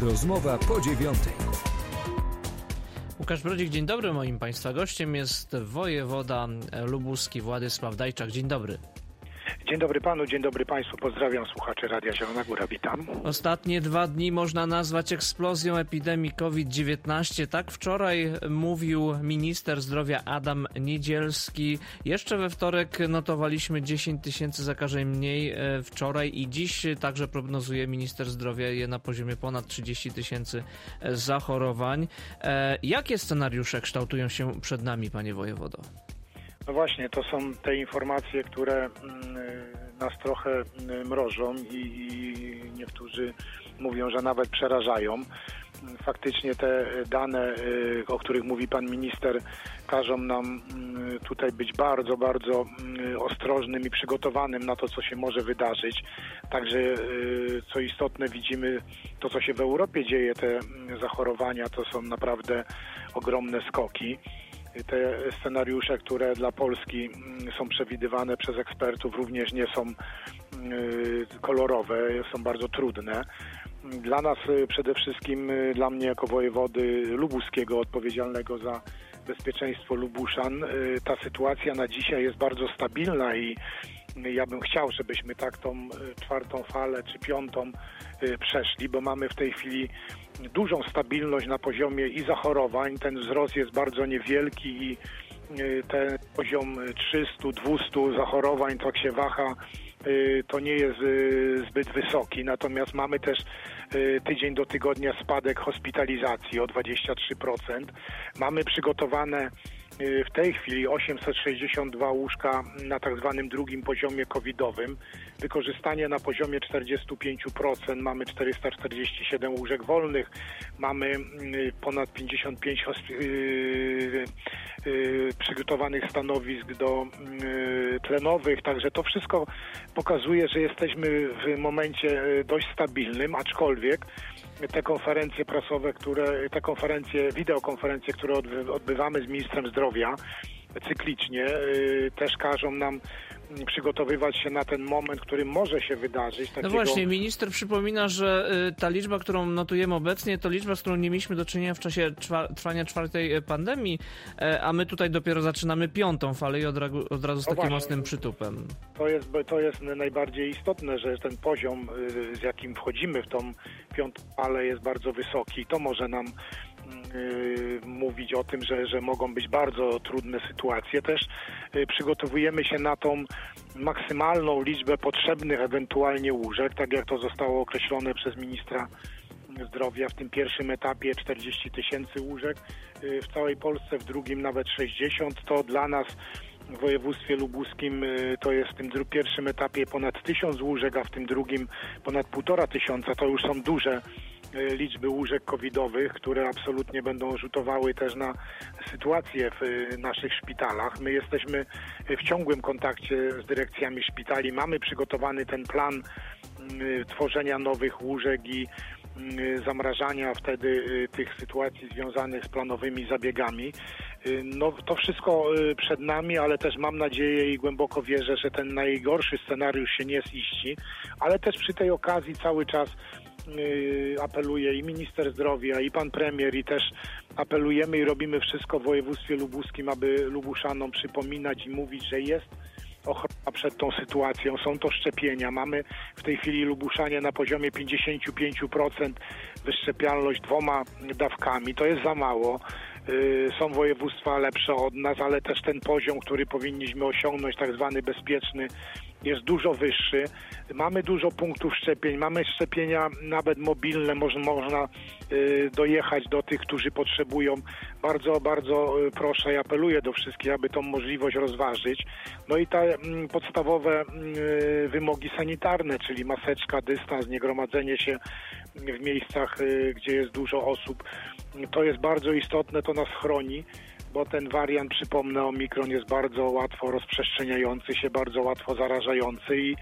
Rozmowa po 9. Łukasz Brodzik, dzień dobry. Moim Państwa gościem jest wojewoda lubuski Władysław Dajczak. Dzień dobry. Dzień dobry panu, dzień dobry państwu. Pozdrawiam słuchaczy Radia Zielona Góra, witam. Ostatnie 2 dni można nazwać eksplozją epidemii COVID-19. Tak wczoraj mówił minister zdrowia Adam Niedzielski. Jeszcze we wtorek notowaliśmy 10 tysięcy zakażeń mniej wczoraj i dziś także prognozuje minister zdrowia je na poziomie ponad 30 tysięcy zachorowań. Jakie scenariusze kształtują się przed nami, panie wojewodo? No właśnie, to są te informacje, które nas trochę mrożą i niektórzy mówią, że nawet przerażają. Faktycznie te dane, o których mówi pan minister, każą nam tutaj być bardzo, bardzo ostrożnym i przygotowanym na to, co się może wydarzyć. Także, co istotne, widzimy to, co się w Europie dzieje, te zachorowania, to są naprawdę ogromne skoki. Te scenariusze, które dla Polski są przewidywane przez ekspertów, również nie są kolorowe, są bardzo trudne. Dla nas przede wszystkim, dla mnie jako wojewody lubuskiego odpowiedzialnego za bezpieczeństwo Lubuszan, ta sytuacja na dzisiaj jest bardzo stabilna i ja bym chciał, żebyśmy tak tą 4. falę czy 5. przeszli, bo mamy w tej chwili dużą stabilność na poziomie i zachorowań. Ten wzrost jest bardzo niewielki i ten poziom 300-200 zachorowań, tak się waha, to nie jest zbyt wysoki. Natomiast mamy też tydzień do tygodnia spadek hospitalizacji o 23%. Mamy przygotowane w tej chwili 862 łóżka na tak zwanym drugim poziomie covidowym. Wykorzystanie na poziomie 45%. Mamy 447 łóżek wolnych. Mamy ponad 55 przygotowanych stanowisk do tlenowych. Także to wszystko pokazuje, że jesteśmy w momencie dość stabilnym, aczkolwiek te konferencje prasowe, wideokonferencje, które odbywamy z ministrem zdrowia cyklicznie, też każą nam przygotowywać się na ten moment, który może się wydarzyć. No właśnie, minister przypomina, że ta liczba, którą notujemy obecnie, to liczba, z którą nie mieliśmy do czynienia w czasie trwania 4. pandemii, a my tutaj dopiero zaczynamy 5. falę i od razu z takim mocnym przytupem. To jest najbardziej istotne, że ten poziom, z jakim wchodzimy w tą 5. falę, jest bardzo wysoki. To może nam mówić o tym, że mogą być bardzo trudne sytuacje. Też przygotowujemy się na tą maksymalną liczbę potrzebnych ewentualnie łóżek, tak jak to zostało określone przez ministra zdrowia w tym pierwszym etapie 40 tysięcy łóżek, w całej Polsce w drugim nawet 60. To dla nas w województwie lubuskim to jest w tym pierwszym etapie ponad 1000 łóżek, a w tym drugim ponad 1500. To już są duże liczby łóżek covidowych, które absolutnie będą rzutowały też na sytuację w naszych szpitalach. My jesteśmy w ciągłym kontakcie z dyrekcjami szpitali. Mamy przygotowany ten plan tworzenia nowych łóżek i zamrażania wtedy tych sytuacji związanych z planowymi zabiegami. No, to wszystko przed nami, ale też mam nadzieję i głęboko wierzę, że ten najgorszy scenariusz się nie ziści, ale też przy tej okazji cały czas apeluje i minister zdrowia, i pan premier, i też apelujemy i robimy wszystko w województwie lubuskim, aby Lubuszanom przypominać i mówić, że jest ochrona przed tą sytuacją, są to szczepienia. Mamy w tej chwili Lubuszanie na poziomie 55% wyszczepialność 2 dawkami. To jest za mało. Są województwa lepsze od nas, ale też ten poziom, który powinniśmy osiągnąć, tak zwany bezpieczny, jest dużo wyższy. Mamy dużo punktów szczepień, mamy szczepienia nawet mobilne, można dojechać do tych, którzy potrzebują. Bardzo, bardzo proszę i apeluję do wszystkich, aby tą możliwość rozważyć. No i te podstawowe wymogi sanitarne, czyli maseczka, dystans, niegromadzenie się w miejscach, gdzie jest dużo osób. To jest bardzo istotne, to nas chroni, bo ten wariant, przypomnę, Omikron jest bardzo łatwo rozprzestrzeniający się, bardzo łatwo zarażający i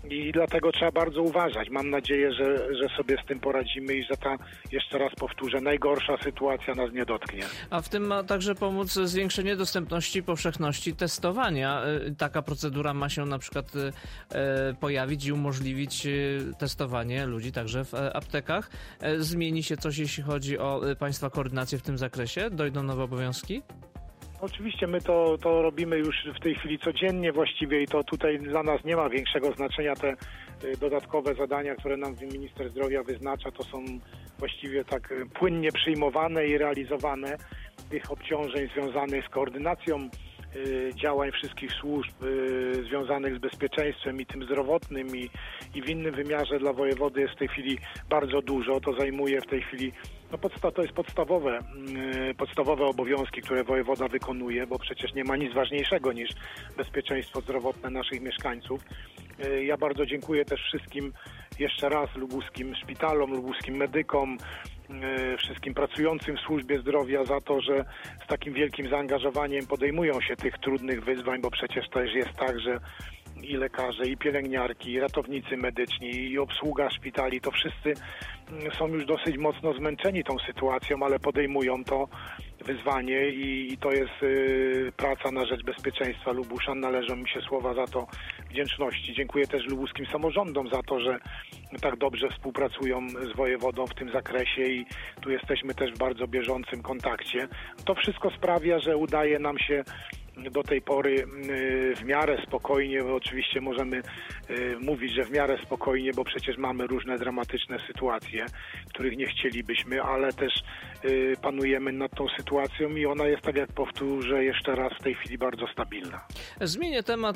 i dlatego trzeba bardzo uważać. Mam nadzieję, że sobie z tym poradzimy i że ta, jeszcze raz powtórzę, najgorsza sytuacja nas nie dotknie. A w tym ma także pomóc zwiększenie dostępności i powszechności testowania. Taka procedura ma się na przykład pojawić i umożliwić testowanie ludzi także w aptekach. Zmieni się coś, jeśli chodzi o Państwa koordynację w tym zakresie? Dojdą nowe obowiązki? Oczywiście my to robimy już w tej chwili codziennie właściwie i to tutaj dla nas nie ma większego znaczenia. Te dodatkowe zadania, które nam minister zdrowia wyznacza, to są właściwie tak płynnie przyjmowane i realizowane. Tych obciążeń związanych z koordynacją działań wszystkich służb związanych z bezpieczeństwem i tym zdrowotnym i w innym wymiarze dla wojewody jest w tej chwili bardzo dużo. To zajmuje w tej chwili, to jest podstawowe obowiązki, które wojewoda wykonuje, bo przecież nie ma nic ważniejszego niż bezpieczeństwo zdrowotne naszych mieszkańców. Ja bardzo dziękuję też wszystkim jeszcze raz lubuskim szpitalom, lubuskim medykom, wszystkim pracującym w służbie zdrowia za to, że z takim wielkim zaangażowaniem podejmują się tych trudnych wyzwań, bo przecież też jest tak, że i lekarze, i pielęgniarki, i ratownicy medyczni, i obsługa szpitali, to wszyscy są już dosyć mocno zmęczeni tą sytuacją, ale podejmują to wyzwanie i to jest praca na rzecz bezpieczeństwa Lubuszan. Należą mi się słowa za to wdzięczności. Dziękuję też lubuskim samorządom za to, że tak dobrze współpracują z wojewodą w tym zakresie i tu jesteśmy też w bardzo bieżącym kontakcie. To wszystko sprawia, że udaje nam się do tej pory w miarę spokojnie, bo oczywiście możemy mówić, że w miarę spokojnie, bo przecież mamy różne dramatyczne sytuacje, których nie chcielibyśmy, ale też panujemy nad tą sytuacją i ona jest, tak jak powtórzę jeszcze raz, w tej chwili bardzo stabilna. Zmienię temat.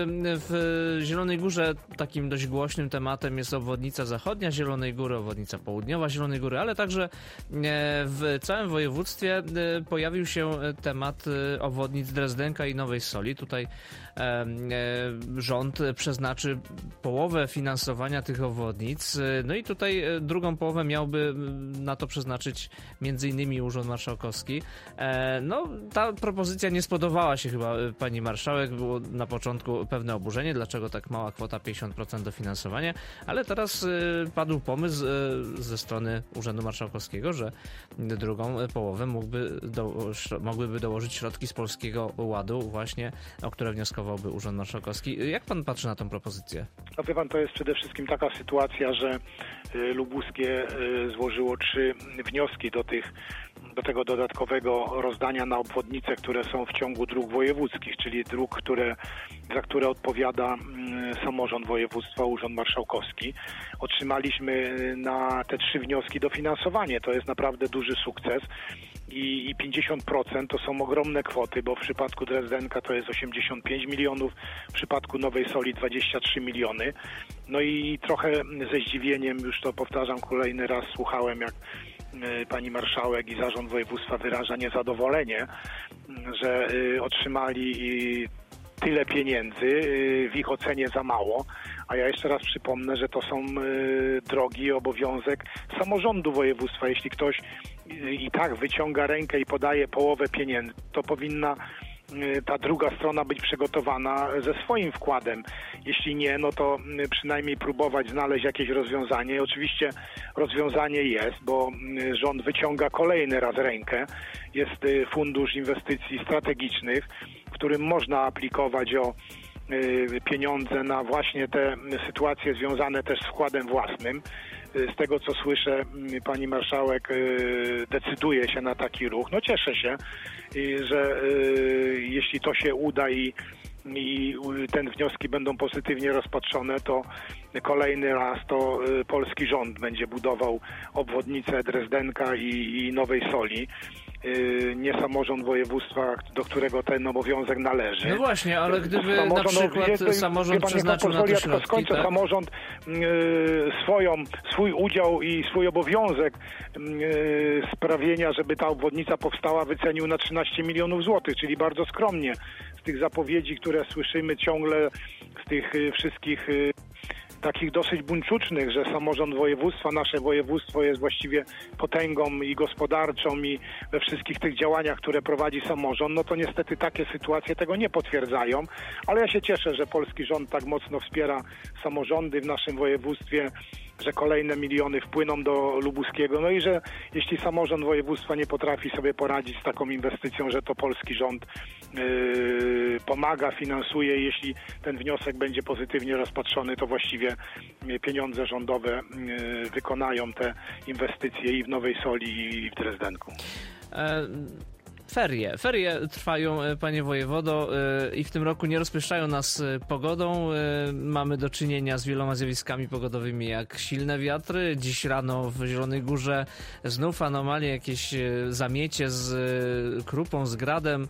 W Zielonej Górze takim dość głośnym tematem jest obwodnica zachodnia Zielonej Góry, obwodnica południowa Zielonej Góry, ale także w całym województwie pojawił się temat obwodnic Drezdenka i Nowej Soli. Tutaj rząd przeznaczy połowę finansowania tych obwodnic. No i tutaj drugą połowę miałby na to przeznaczyć m.in. Urząd Marszałkowski. No, ta propozycja nie spodobała się chyba pani marszałek. Było na początku pewne oburzenie, dlaczego tak mała kwota, 50% dofinansowania, ale teraz padł pomysł ze strony Urzędu Marszałkowskiego, że drugą połowę mogłyby dołożyć środki z Polskiego Ładu właśnie, o które wnioskowałby Urząd Marszałkowski. Jak pan patrzy na tę propozycję? No wie pan, to jest przede wszystkim taka sytuacja, że lubuskie złożyło 3 wnioski do tego dodatkowego rozdania na obwodnice, które są w ciągu dróg wojewódzkich, czyli dróg, za które odpowiada samorząd województwa, Urząd Marszałkowski. Otrzymaliśmy na te 3 wnioski dofinansowanie. To jest naprawdę duży sukces i 50% to są ogromne kwoty, bo w przypadku Drezdenka to jest 85 milionów, w przypadku Nowej Soli 23 miliony. No i trochę ze zdziwieniem, już to powtarzam kolejny raz, słuchałem, jak pani marszałek i zarząd województwa wyraża niezadowolenie, że otrzymali tyle pieniędzy, w ich ocenie za mało, a ja jeszcze raz przypomnę, że to są drogi, obowiązek samorządu województwa. Jeśli ktoś i tak wyciąga rękę i podaje połowę pieniędzy, to powinna ta druga strona być przygotowana ze swoim wkładem. Jeśli nie, no to przynajmniej próbować znaleźć jakieś rozwiązanie. Oczywiście rozwiązanie jest, bo rząd wyciąga kolejny raz rękę. Jest Fundusz Inwestycji Strategicznych, w którym można aplikować o pieniądze na właśnie te sytuacje związane też z wkładem własnym. Z tego, co słyszę, pani marszałek decyduje się na taki ruch. No cieszę się, że jeśli to się uda i te wnioski będą pozytywnie rozpatrzone, to kolejny raz to polski rząd będzie budował obwodnicę Drezdenka i Nowej Soli. Nie samorząd województwa, do którego ten obowiązek należy. No właśnie, ale gdyby na przykład samorząd przeznaczył na to środki... Skończę, tak? Samorząd swój udział i swój obowiązek sprawienia, żeby ta obwodnica powstała, wycenił na 13 milionów złotych, czyli bardzo skromnie. Z tych zapowiedzi, które słyszymy ciągle, z tych wszystkich takich dosyć buńczucznych, że samorząd województwa, nasze województwo jest właściwie potęgą i gospodarczą i we wszystkich tych działaniach, które prowadzi samorząd, no to niestety takie sytuacje tego nie potwierdzają, ale ja się cieszę, że polski rząd tak mocno wspiera samorządy w naszym województwie, że kolejne miliony wpłyną do lubuskiego, no i że jeśli samorząd województwa nie potrafi sobie poradzić z taką inwestycją, że to polski rząd pomaga, finansuje. Jeśli ten wniosek będzie pozytywnie rozpatrzony, to właściwie pieniądze rządowe wykonają te inwestycje i w Nowej Soli, i w Drezdenku. Ferie trwają, panie wojewodo, i w tym roku nie rozpieszczają nas pogodą. Mamy do czynienia z wieloma zjawiskami pogodowymi, jak silne wiatry. Dziś rano w Zielonej Górze znów anomalie, jakieś zamiecie z krupą, z gradem,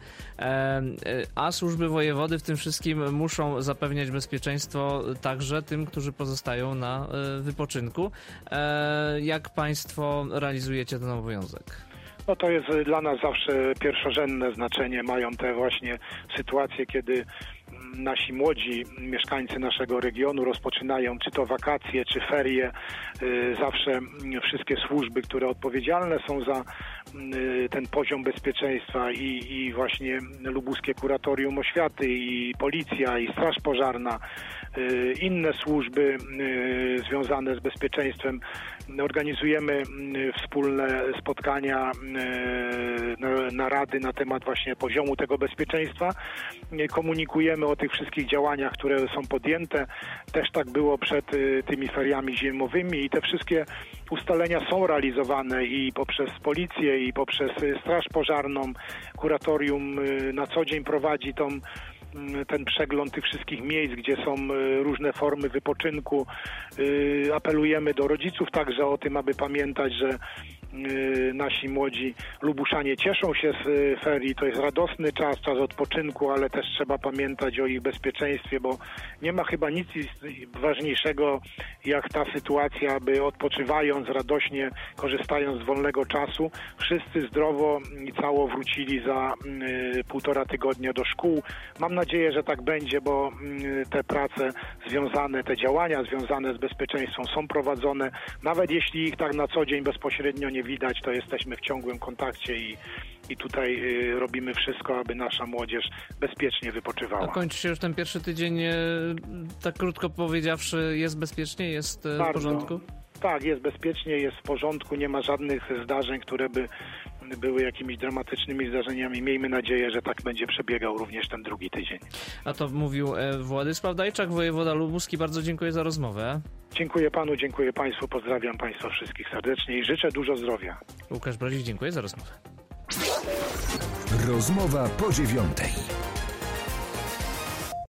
a służby wojewody w tym wszystkim muszą zapewniać bezpieczeństwo także tym, którzy pozostają na wypoczynku. Jak państwo realizujecie ten obowiązek? No to jest dla nas zawsze pierwszorzędne znaczenie, mają te właśnie sytuacje, kiedy nasi młodzi mieszkańcy naszego regionu rozpoczynają czy to wakacje, czy ferie. Zawsze wszystkie służby, które odpowiedzialne są za ten poziom bezpieczeństwa i właśnie Lubuskie Kuratorium Oświaty, i Policja, i Straż Pożarna, inne służby związane z bezpieczeństwem, organizujemy wspólne spotkania, narady na temat właśnie poziomu tego bezpieczeństwa. Komunikujemy o tych wszystkich działaniach, które są podjęte. Też tak było przed tymi feriami zimowymi i te wszystkie ustalenia są realizowane i poprzez policję, i poprzez Straż Pożarną. Kuratorium na co dzień prowadzi ten przegląd tych wszystkich miejsc, gdzie są różne formy wypoczynku. Apelujemy do rodziców także o tym, aby pamiętać, że nasi młodzi Lubuszanie cieszą się z ferii. To jest radosny czas odpoczynku, ale też trzeba pamiętać o ich bezpieczeństwie, bo nie ma chyba nic ważniejszego jak ta sytuacja, aby odpoczywając, radośnie korzystając z wolnego czasu, wszyscy zdrowo i cało wrócili za 1,5 tygodnia do szkół. Mam nadzieję, że tak będzie, bo te prace związane, te działania związane z bezpieczeństwem są prowadzone. Nawet jeśli ich tak na co dzień bezpośrednio nie widać, to jesteśmy w ciągłym kontakcie i tutaj robimy wszystko, aby nasza młodzież bezpiecznie wypoczywała. A kończy się już ten pierwszy tydzień, tak krótko powiedziawszy, jest bezpiecznie, jest w porządku? Tak, jest bezpiecznie, jest w porządku, nie ma żadnych zdarzeń, które by były jakimiś dramatycznymi zdarzeniami. Miejmy nadzieję, że tak będzie przebiegał również ten drugi tydzień. A to mówił Władysław Dajczak, wojewoda lubuski. Bardzo dziękuję za rozmowę. Dziękuję panu, dziękuję państwu, pozdrawiam państwa wszystkich serdecznie i życzę dużo zdrowia. Łukasz Brozik, dziękuję za rozmowę. Rozmowa po 9:00.